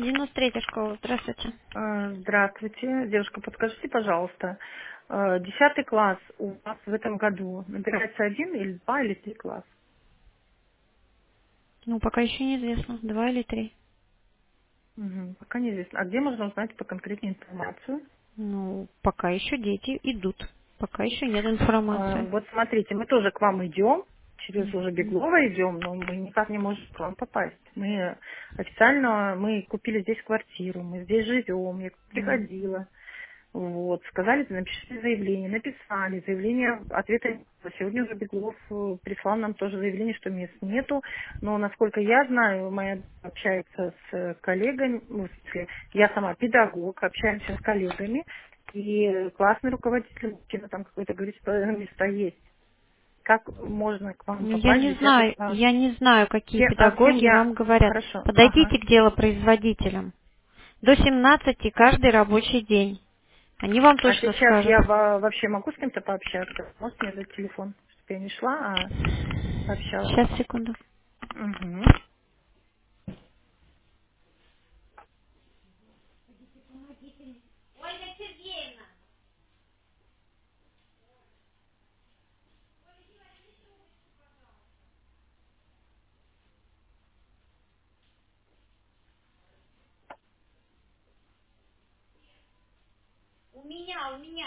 93-я школа, здравствуйте. Здравствуйте. Девушка, подскажите, пожалуйста, 10 класс у вас в этом году набирается один или два или три класс? Ну, пока еще неизвестно, 2 или 3. Мгм, пока неизвестно. А где можно узнать поконкретнее информацию? Ну, пока еще дети идут. Пока еще нет информации. Вот смотрите, мы тоже к вам идем, через уже Мгм. Беглова идем, но мы никак не можем к вам попасть. Мы официально, мы купили здесь квартиру, мы здесь живем, я Мгм. приходила. Вот, сказали, напишите заявление, написали, заявление, ответа нет. Сегодня уже Беглов прислал нам тоже заявление, что мест нету, но, насколько я знаю, моя дочь общается с коллегами, ну, в смысле, я сама педагог, общаемся с коллегами, и классный руководитель, мужчина там какой-то говорит, что места есть. Как можно к вам Ну, я попасть в не 10 знаю, класс? я не знаю, какие С кем педагоги я... вам говорят. Хорошо, ага. Подойдите к делопроизводителям. До 17 каждый рабочий день. Они вам А точно сейчас скажут. я вообще могу с кем-то пообщаться? Можете мне дать телефон, чтобы я не шла, а пообщалась? Сейчас, секунду. Угу. У меня.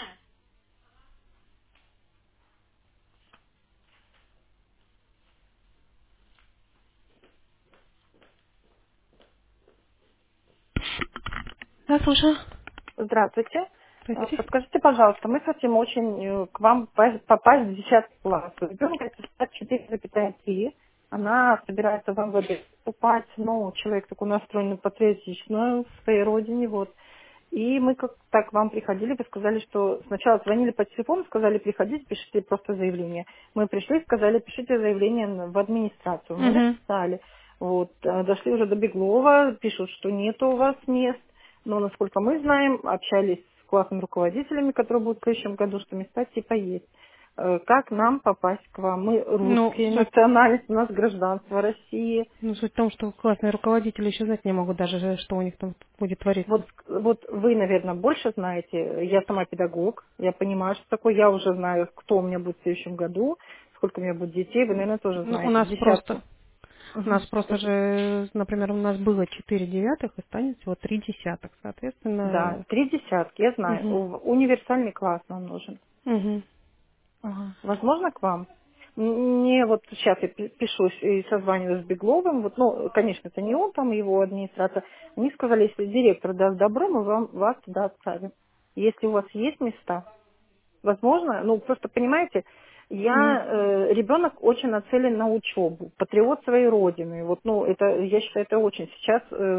Да, слушаю. Здравствуйте. Здравствуйте. Подскажите, пожалуйста, мы хотим очень к вам попасть в 10 класс. У ребенка 54,3. Она собирается в МВД поступать, но человек такой настроенный патриотично в своей родине, вот. И мы как так к вам приходили, вы сказали, что сначала звонили по телефону, сказали, приходите, пишите просто заявление. Мы пришли, сказали, пишите заявление в администрацию. Мы Угу. написали. Вот, дошли уже до Беглова, пишут, что нет у вас мест. Но, насколько мы знаем, общались с классными руководителями, которые будут в следующем году, что места типа есть. Как нам попасть к вам? Мы Ну, русские, суть национальность, у нас гражданство России. Ну, суть в том, что классные руководители еще знать не могут даже, что у них там будет твориться. Вот вы, наверное, больше знаете. Я сама педагог, я понимаю, что такое. Я уже знаю, кто у меня будет в следующем году, сколько у меня будет детей. Вы, наверное, тоже Ну, знаете, в десятку. у нас Мгм. просто же, например, у нас было 4 девятых, останется всего 3 десятых, Да, соответственно. 3 десятки, я знаю. Угу. Универсальный класс нам нужен. Угу. Ага. Возможно, к вам? Мне вот сейчас я пишу и созваниваюсь с Бегловым, вот, ну, конечно, это не он, там его администрация. Они сказали, если директор даст добро, мы вас туда отправим. Если у вас есть места, возможно, ну, просто понимаете, Угу. ребенок очень нацелен на учебу, патриот своей родины. Вот, ну, это, я считаю, это очень сейчас,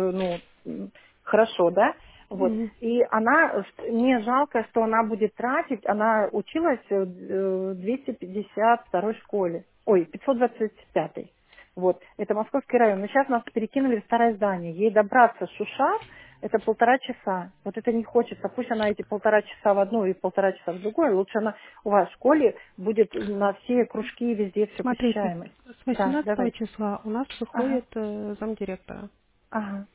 хорошо, да? Вот. Угу. И она, мне жалко, что она будет тратить, она училась в 252 школе, ой, 525. Вот, это Московский район. Но сейчас нас перекинули в старое здание. Ей добраться с Шуша, это 1,5 часа. Вот это не хочется. Пусть она эти 1,5 часа в одну и 1,5 часа в другую. Лучше она у вас в школе будет на все кружки и везде все Смотрите, посещаемость. с Да, 18 давайте. числа у нас Ага, выходит замдиректора. ага.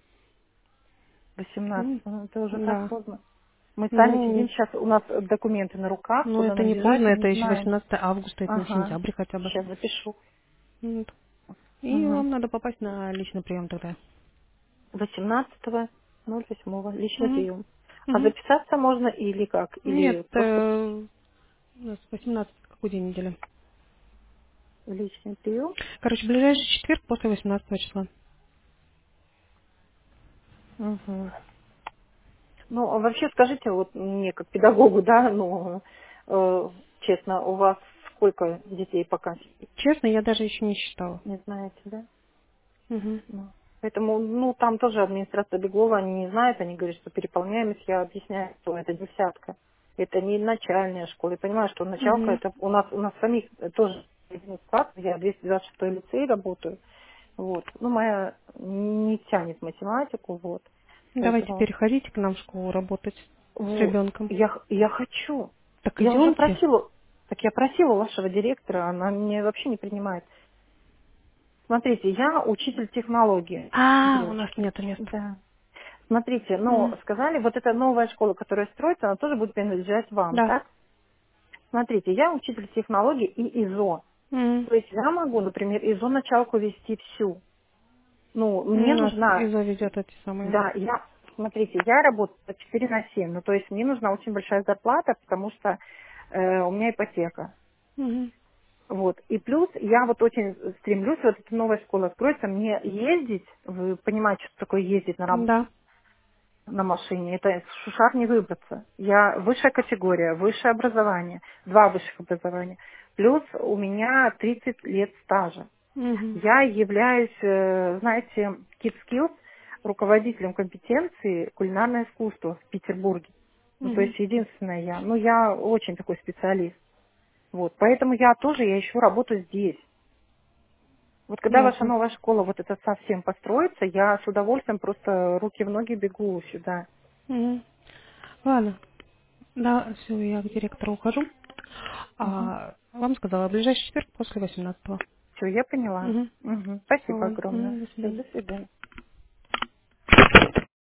18. М, Ну, это уже так Да. поздно. Мы сами сидим Ну, сейчас, у нас документы на руках, ну, куда это нам не бежать, поздно, мы это не еще знаем. 18 августа, это не Ага, сентябрь хотя бы. сейчас запишу. Вот. И Угу. вам надо попасть на личный прием тогда. 18.08. Личный Угу. прием. А Угу. записаться можно или как? Нет, Или просто у нас 18 какой день недели. личный прием? Короче, ближайший четверг после 18 числа. Угу. Ну, а вообще скажите, вот мне как педагогу, да, ну, честно, у вас сколько детей пока Честно, я даже еще не считала. не знаете, да? Угу. Ну, поэтому, ну, там тоже администрация Беглова, они не знают, они говорят, что переполняемость, я объясняю, что это десятка. Это не начальная школа. Я понимаю, что началка, Угу. это у нас самих тоже один класс, я 226 лицей работаю. Вот. Ну, моя не тянет математику, вот. Давайте Поэтому переходите к нам в школу работать с вот. ребенком. Я хочу. Так Я уже идемте. просила, так я просила вашего директора, она меня вообще не принимает. Смотрите, я учитель технологии, А, у нас девочки. нет мест. Да. Смотрите, Мгм. сказали, вот эта новая школа, которая строится, она тоже будет принадлежать вам, Да. так? Смотрите, я учитель технологий и ИЗО. Мгм. То есть я могу, например, ИЗО началку вести всю. Мне У нас нужна, Изо ведет эти самые. да, смотрите, я работаю по 4 на 7, то есть мне нужна очень большая зарплата, потому что у меня ипотека. Мгм. Вот. И плюс я вот очень стремлюсь, вот эта новая школа откроется, мне ездить, вы понимаете, что такое ездить на работу, Да. на машине, это с шушар не выбраться. Я высшая категория, высшее образование, 2 высших образования. Плюс у меня 30 лет стажа. Мгм. Я являюсь, знаете, Kids Skills, руководителем компетенции кулинарное искусство в Петербурге. То Мгм. есть единственная я. Я очень такой специалист. Вот. Поэтому я ищу работу здесь. Вот когда ваша Ясно. новая школа вот это совсем построится, я с удовольствием просто руки в ноги бегу сюда. Мгм. Ладно. Да, все, я к директору ухожу. А вам сказала, в ближайший четверг после 18-го. Все, я поняла. Угу. Все, Спасибо ладно. огромное. До Все, свидания. до свидания.